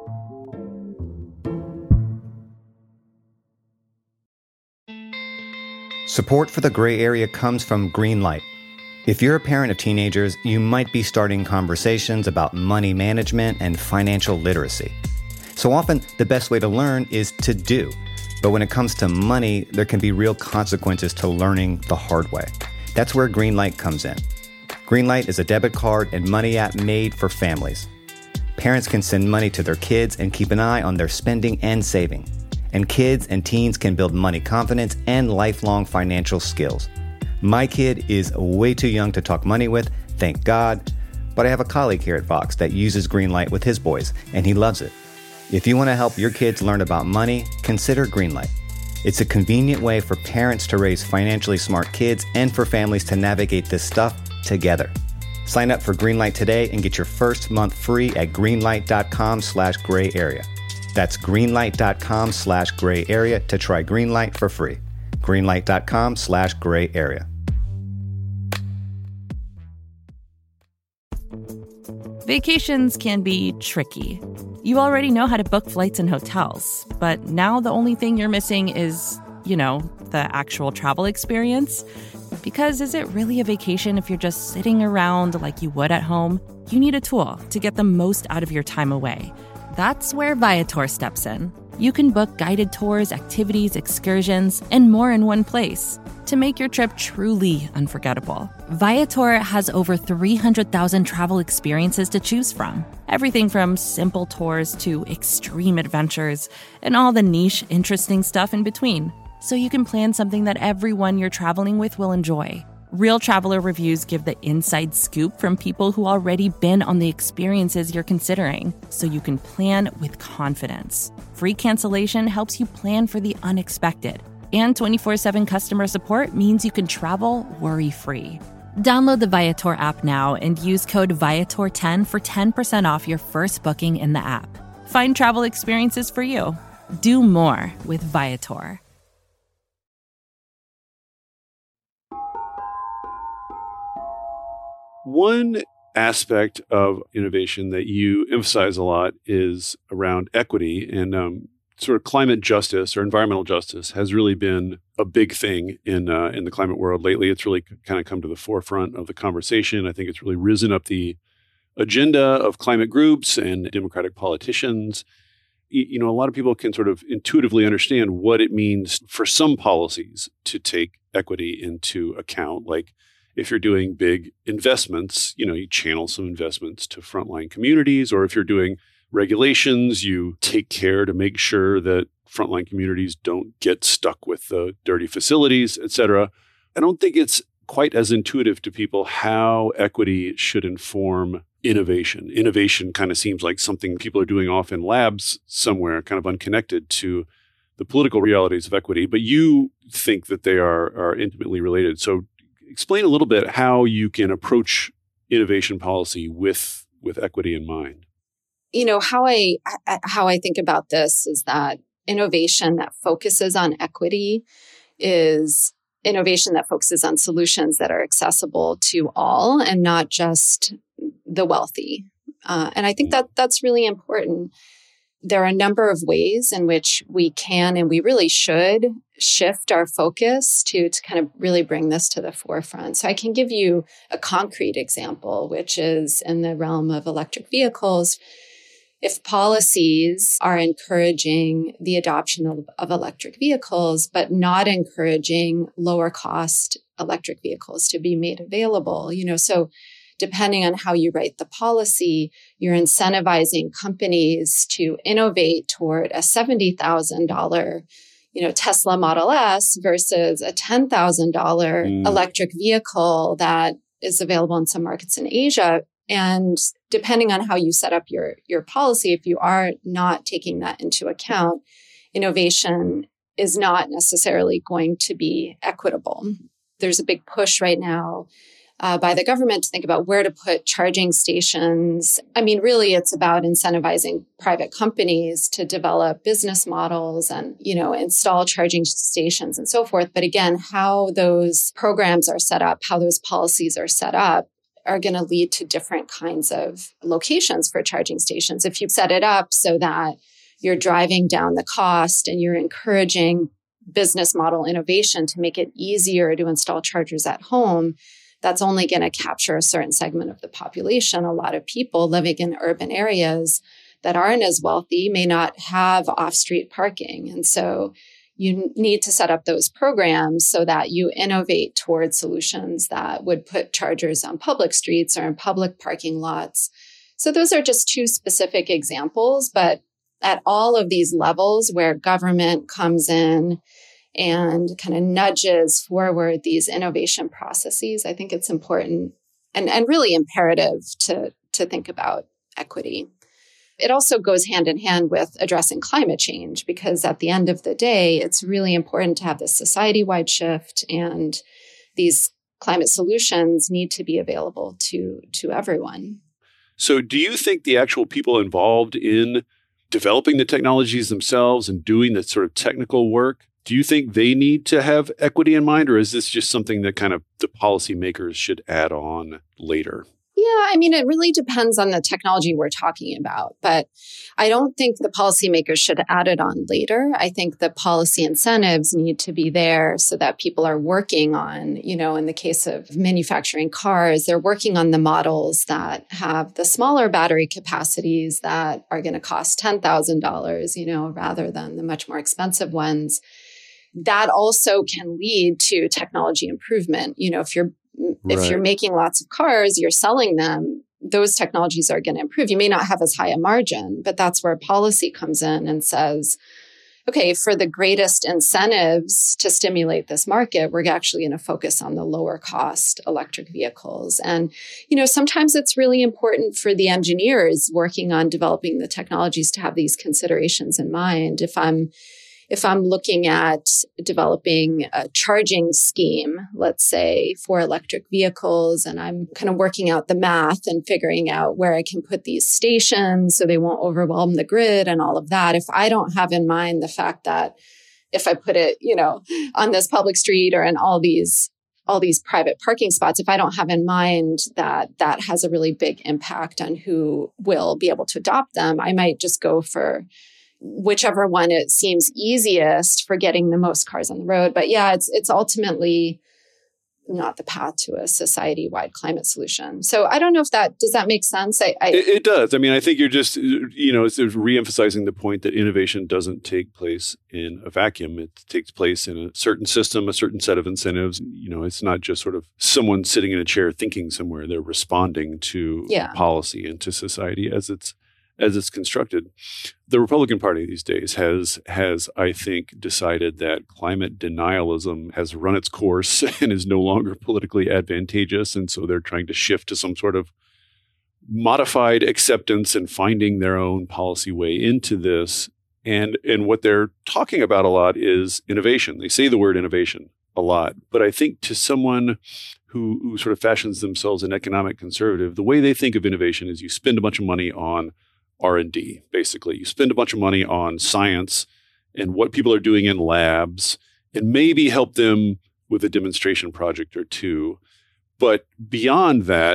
Support for the gray area comes from Greenlight. If you're a parent of teenagers, you might be starting conversations about money management and financial literacy. So often, the best way to learn is to do. But when it comes to money, there can be real consequences to learning the hard way. That's where Greenlight comes in. Greenlight is a debit card and money app made for families. Parents can send money to their kids and keep an eye on their spending and saving. And kids and teens can build money confidence and lifelong financial skills. My kid is way too young to talk money with, thank God, but I have a colleague here at Vox that uses Greenlight with his boys, and he loves it. If you want to help your kids learn about money, consider Greenlight. It's a convenient way for parents to raise financially smart kids and for families to navigate this stuff together. Sign up for Greenlight today and get your first month free at greenlight.com/gray area. That's greenlight.com/gray area to try Greenlight for free. Greenlight.com/gray area. Vacations can be tricky. You already know how to book flights and hotels, but now the only thing you're missing is, the actual travel experience. Because is it really a vacation if you're just sitting around like you would at home? You need a tool to get the most out of your time away. That's where Viator steps in. You can book guided tours, activities, excursions, and more in one place to make your trip truly unforgettable. Viator has over 300,000 travel experiences to choose from. Everything from simple tours to extreme adventures and all the niche, interesting stuff in between. So you can plan something that everyone you're traveling with will enjoy. Real traveler reviews give the inside scoop from people who already been on the experiences you're considering, so you can plan with confidence. Free cancellation helps you plan for the unexpected. And 24/7 customer support means you can travel worry-free. Download the Viator app now and use code Viator10 for 10% off your first booking in the app. Find travel experiences for you. Do more with Viator. One aspect of innovation that you emphasize a lot is around equity, and sort of climate justice or environmental justice has really been a big thing in the climate world lately. It's really kind of come to the forefront of the conversation. I think it's really risen up the agenda of climate groups and Democratic politicians. A lot of people can sort of intuitively understand what it means for some policies to take equity into account. Like, if you're doing big investments, you channel some investments to frontline communities, or if you're doing regulations, you take care to make sure that frontline communities don't get stuck with the dirty facilities, et cetera. I don't think it's quite as intuitive to people how equity should inform innovation. Innovation kind of seems like something people are doing off in labs somewhere, kind of unconnected to the political realities of equity. But you think that they are intimately related. So explain a little bit how you can approach innovation policy with equity in mind. How I think about this is that innovation that focuses on equity is innovation that focuses on solutions that are accessible to all and not just the wealthy. And I think that that's really important. there are a number of ways in which we can and we really should shift our focus to kind of really bring this to the forefront. So I can give you a concrete example, which is in the realm of electric vehicles. If policies are encouraging the adoption of electric vehicles, but not encouraging lower cost electric vehicles to be made available, so depending on how you write the policy, you're incentivizing companies to innovate toward a $70,000, Tesla Model S versus a $10,000 electric vehicle that is available in some markets in Asia. And depending on how you set up your policy, if you are not taking that into account, innovation is not necessarily going to be equitable. There's a big push right now by the government to think about where to put charging stations. I mean, really, it's about incentivizing private companies to develop business models and, install charging stations and so forth. But again, how those programs are set up, how those policies are set up are going to lead to different kinds of locations for charging stations. If you set it up so that you're driving down the cost and you're encouraging business model innovation to make it easier to install chargers at home, that's only going to capture a certain segment of the population. A lot of people living in urban areas that aren't as wealthy may not have off-street parking. And so you need to set up those programs so that you innovate towards solutions that would put chargers on public streets or in public parking lots. So those are just two specific examples, but at all of these levels where government comes in and kind of nudges forward these innovation processes, I think it's important and really imperative to think about equity. It also goes hand in hand with addressing climate change, because at the end of the day, it's really important to have this society-wide shift, and these climate solutions need to be available to everyone. So do you think the actual people involved in developing the technologies themselves and doing the sort of technical work, do you think they need to have equity in mind, or is this just something that kind of the policymakers should add on later? Yeah, I mean, it really depends on the technology we're talking about, but I don't think the policymakers should add it on later. I think the policy incentives need to be there so that people are working on, in the case of manufacturing cars, they're working on the models that have the smaller battery capacities that are going to cost $10,000, rather than the much more expensive ones. That also can lead to technology improvement. If you're making lots of cars, you're selling them, those technologies are going to improve. You may not have as high a margin, but that's where policy comes in and says, okay, for the greatest incentives to stimulate this market, we're actually going to focus on the lower cost electric vehicles. And, sometimes it's really important for the engineers working on developing the technologies to have these considerations in mind. If I'm looking at developing a charging scheme, let's say, for electric vehicles, and I'm kind of working out the math and figuring out where I can put these stations so they won't overwhelm the grid and all of that, if I don't have in mind the fact that if I put it, on this public street or in all these private parking spots, if I don't have in mind that that has a really big impact on who will be able to adopt them, I might just go for whichever one it seems easiest for getting the most cars on the road. But yeah, it's ultimately not the path to a society-wide climate solution. So I don't know if does that make sense? It does. I mean, I think you're just, it's re-emphasizing the point that innovation doesn't take place in a vacuum. It takes place in a certain system, a certain set of incentives. It's not just sort of someone sitting in a chair thinking somewhere. They're responding to policy and to society as it's constructed. The Republican Party these days has, I think, decided that climate denialism has run its course and is no longer politically advantageous. And so they're trying to shift to some sort of modified acceptance and finding their own policy way into this. And what they're talking about a lot is innovation. They say the word innovation a lot. But I think to someone who sort of fashions themselves an economic conservative, the way they think of innovation is you spend a bunch of money on R&D, basically. You spend a bunch of money on science and what people are doing in labs and maybe help them with a demonstration project or two. But beyond that,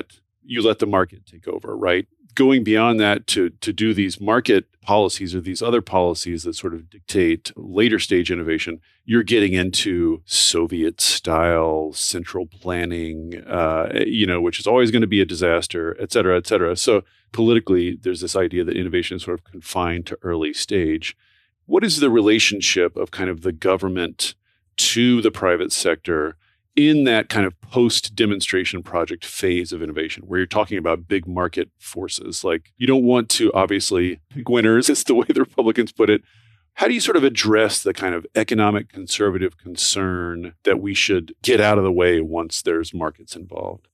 you let the market take over, right? Going beyond that to do these market policies or these other policies that sort of dictate later stage innovation, you're getting into Soviet style central planning, which is always going to be a disaster, et cetera, et cetera. So politically, there's this idea that innovation is sort of confined to early stage. What is the relationship of kind of the government to the private sector in that kind of post-demonstration project phase of innovation, where you're talking about big market forces? Like, you don't want to obviously pick winners, is the way the Republicans put it. How do you sort of address the kind of economic conservative concern that we should get out of the way once there's markets involved?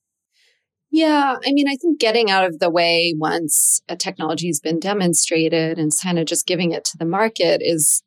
Yeah, I mean, I think getting out of the way once a technology has been demonstrated and kind of just giving it to the market is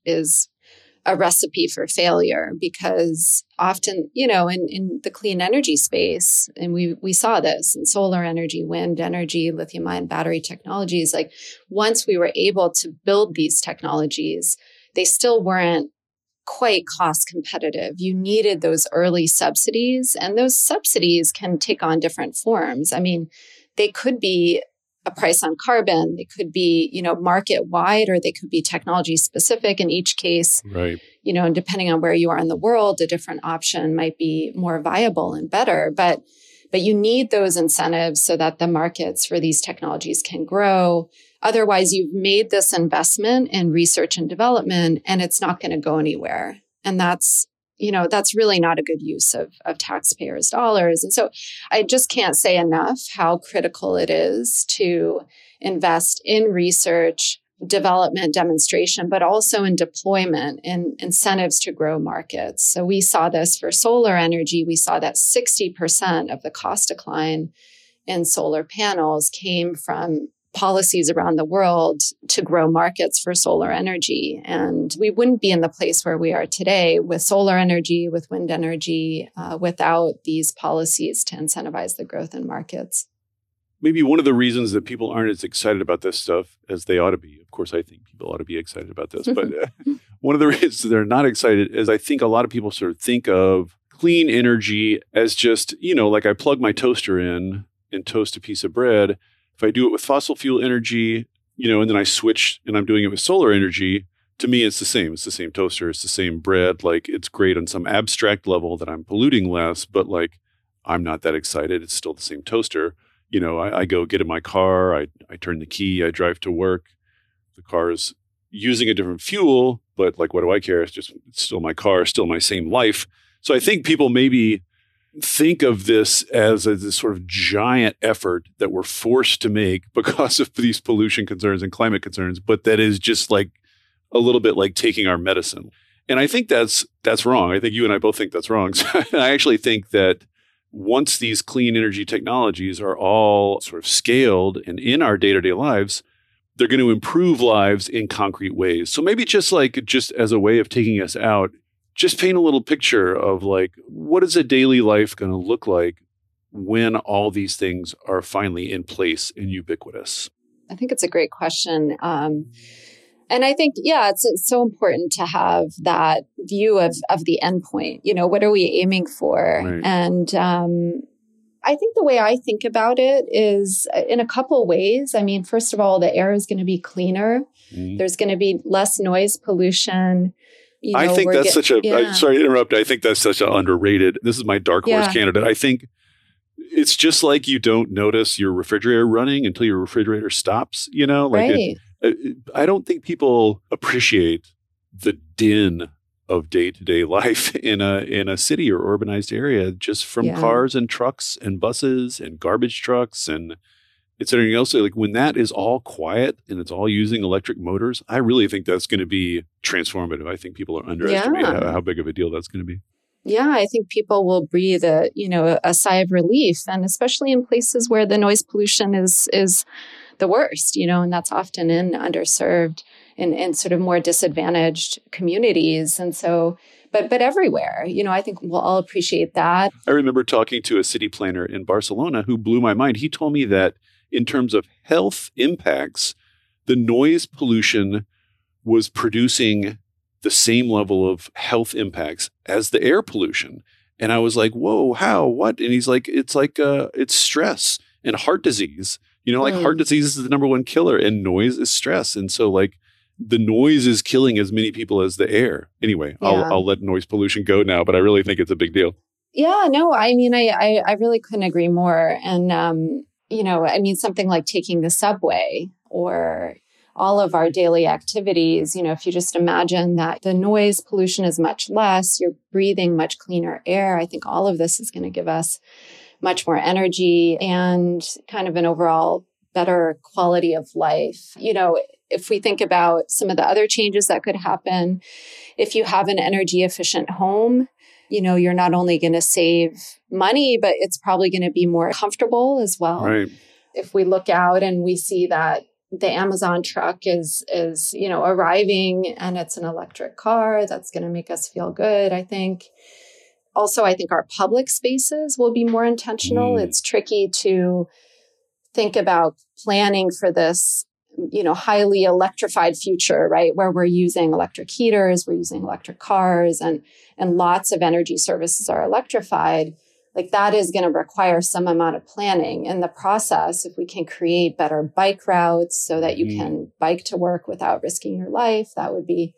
a recipe for failure, because often, in the clean energy space, and we saw this in solar energy, wind energy, lithium-ion battery technologies, like once we were able to build these technologies, they still weren't quite cost competitive. You needed those early subsidies, and those subsidies can take on different forms. I mean, they could be a price on carbon, they could be, market wide, or they could be technology specific in each case. Right. And depending on where you are in the world, a different option might be more viable and better. But you need those incentives so that the markets for these technologies can grow. Otherwise, you've made this investment in research and development, and it's not going to go anywhere. And that's really not a good use of taxpayers' dollars. And so I just can't say enough how critical it is to invest in research, development, demonstration, but also in deployment and incentives to grow markets. So we saw this for solar energy. We saw that 60% of the cost decline in solar panels came from policies around the world to grow markets for solar energy. And we wouldn't be in the place where we are today with solar energy, with wind energy, without these policies to incentivize the growth in markets. Maybe one of the reasons that people aren't as excited about this stuff as they ought to be, of course, I think people ought to be excited about this, but one of the reasons they're not excited is I think a lot of people sort of think of clean energy as just, like I plug my toaster in and toast a piece of bread. If I do it with fossil fuel energy, and then I switch and I'm doing it with solar energy, to me, it's the same. It's the same toaster. It's the same bread. Like, it's great on some abstract level that I'm polluting less, but like, I'm not that excited. It's still the same toaster. I go get in my car. I turn the key. I drive to work. The car is using a different fuel, but like, what do I care? It's still my car, still my same life. So I think people maybe think of this as this sort of giant effort that we're forced to make because of these pollution concerns and climate concerns, but that is just like a little bit like taking our medicine. And I think that's wrong. I think you and I both think that's wrong. So I actually think that once these clean energy technologies are all sort of scaled and in our day-to-day lives, they're going to improve lives in concrete ways. So maybe just as a way of taking us out, just paint a little picture of like, what is a daily life going to look like when all these things are finally in place and ubiquitous? I think it's a great question. And I think, it's so important to have that view of the endpoint. What are we aiming for? Right. And I think the way I think about it is in a couple ways. I mean, first of all, the air is going to be cleaner. Mm-hmm. There's going to be less noise pollution. I think that's sorry to interrupt. I think that's such an underrated, this is my dark horse candidate. I think it's just like you don't notice your refrigerator running until your refrigerator stops, Right. I don't think people appreciate the din of day-to-day life in a city or urbanized area, just from cars and trucks and buses and garbage trucks and et cetera. And also, like, when that is all quiet and it's all using electric motors, I really think that's going to be transformative. I think people are underestimating how big of a deal that's going to be. Yeah, I think people will breathe a sigh of relief, and especially in places where the noise pollution is the worst, and that's often in underserved and sort of more disadvantaged communities. And so, but everywhere, I think we'll all appreciate that. I remember talking to a city planner in Barcelona who blew my mind. He told me that in terms of health impacts, the noise pollution was producing the same level of health impacts as the air pollution. And I was like, whoa, how, what? And he's like, it's stress. and heart disease. Heart disease is the number one killer, and noise is stress. And so like the noise is killing as many people as the air. Anyway, I'll let noise pollution go now, but I really think it's a big deal. Yeah, no, I mean, I really couldn't agree more. And, something like taking the subway or all of our daily activities, if you just imagine that the noise pollution is much less, you're breathing much cleaner air. I think all of this is going to give us much more energy and kind of an overall better quality of life. If we think about some of the other changes that could happen, if you have an energy efficient home, you're not only going to save money, but it's probably going to be more comfortable as well. Right. If we look out and we see that the Amazon truck is arriving and it's an electric car, that's going to make us feel good, I think. Also, I think our public spaces will be more intentional. It's tricky to think about planning for this, highly electrified future, right? Where we're using electric heaters, we're using electric cars, and lots of energy services are electrified. Like that is going to require some amount of planning. In the process, if we can create better bike routes so that you can bike to work without risking your life, that would be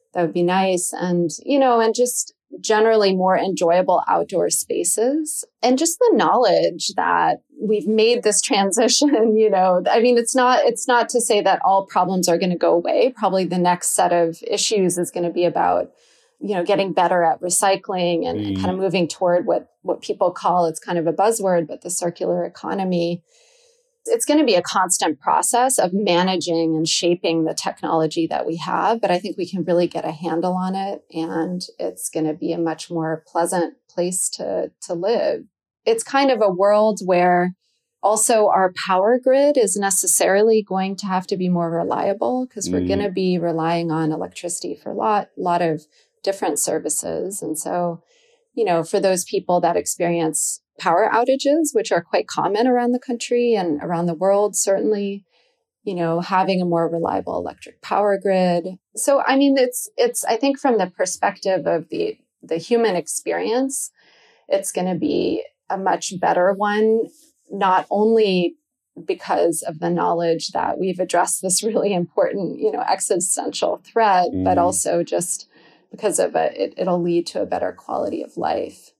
nice. And, and just generally more enjoyable outdoor spaces, and just the knowledge that we've made this transition. It's not to say that all problems are going to go away. Probably the next set of issues is going to be about, getting better at recycling and kind of moving toward what people call, it's kind of a buzzword, but the circular economy. It's going to be a constant process of managing and shaping the technology that we have, but I think we can really get a handle on it, and it's going to be a much more pleasant place to live. It's kind of a world where also our power grid is necessarily going to have to be more reliable, because we're going to be relying on electricity for a lot of different services. And so, for those people that experience power outages, which are quite common around the country and around the world, certainly, having a more reliable electric power grid. So, it's I think from the perspective of the human experience, it's going to be a much better one, not only because of the knowledge that we've addressed this really important, existential threat, but also just because of it'll lead to a better quality of life.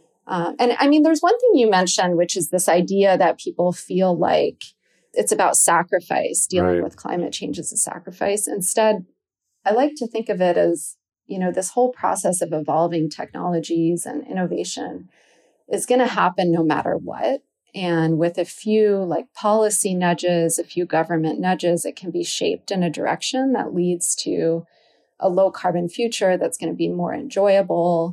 There's one thing you mentioned, which is this idea that people feel like it's about sacrifice, dealing with climate change as a sacrifice. Instead, I like to think of it as, this whole process of evolving technologies and innovation is going to happen no matter what. And with a few policy nudges, a few government nudges, it can be shaped in a direction that leads to a low carbon future that's going to be more enjoyable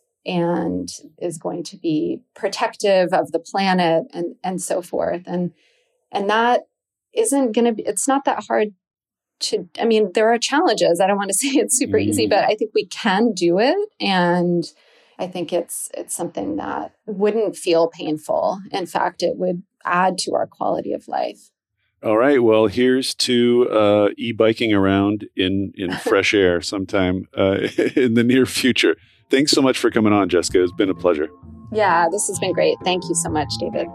and is going to be protective of the planet and so forth. And that isn't going to be, it's not that hard to, there are challenges. I don't want to say it's super easy, but I think we can do it. And I think it's something that wouldn't feel painful. In fact, it would add to our quality of life. All right. Well, here's to e-biking around in fresh air sometime in the near future. Thanks so much for coming on, Jessica. It's been a pleasure. Yeah, this has been great. Thank you so much, David.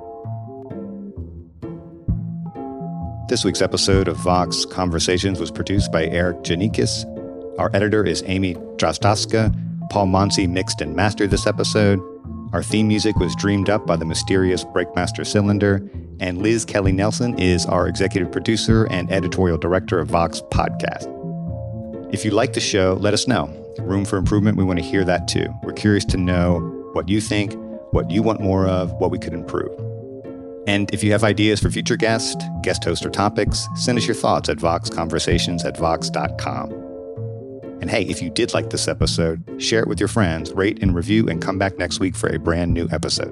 This week's episode of Vox Conversations was produced by Eric Janikis. Our editor is Amy Drozdowska. Paul Monsey mixed and mastered this episode. Our theme music was dreamed up by the mysterious Breakmaster Cylinder. And Liz Kelly Nelson is our executive producer and editorial director of Vox Podcast. If you like the show, let us know. Room for improvement, we want to hear that too. We're curious to know what you think, what you want more of, what we could improve. And if you have ideas for future guest hosts, or topics, send us your thoughts at voxconversations@vox.com. And hey, if you did like this episode, share it with your friends, rate and review, and come back next week for a brand new episode.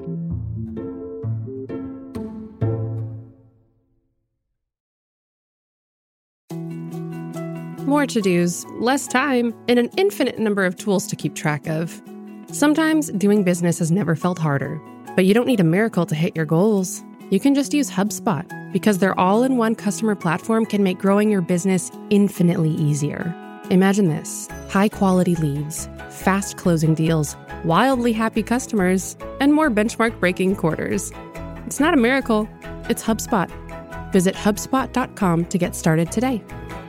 More to-dos, less time, and an infinite number of tools to keep track of. Sometimes doing business has never felt harder, but you don't need a miracle to hit your goals. You can just use HubSpot, because their all-in-one customer platform can make growing your business infinitely easier. Imagine this: high-quality leads, fast closing deals, wildly happy customers, and more benchmark-breaking quarters. It's not a miracle, it's HubSpot. Visit HubSpot.com to get started today.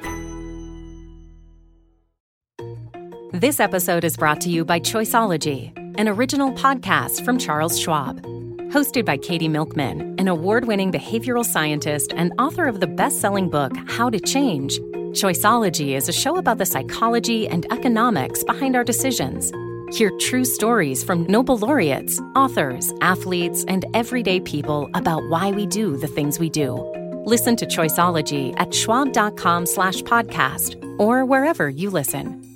This episode is brought to you by Choiceology, an original podcast from Charles Schwab. Hosted by Katie Milkman, an award-winning behavioral scientist and author of the best-selling book, How to Change, Choiceology is a show about the psychology and economics behind our decisions. Hear true stories from Nobel laureates, authors, athletes, and everyday people about why we do the things we do. Listen to Choiceology at schwab.com/podcast or wherever you listen.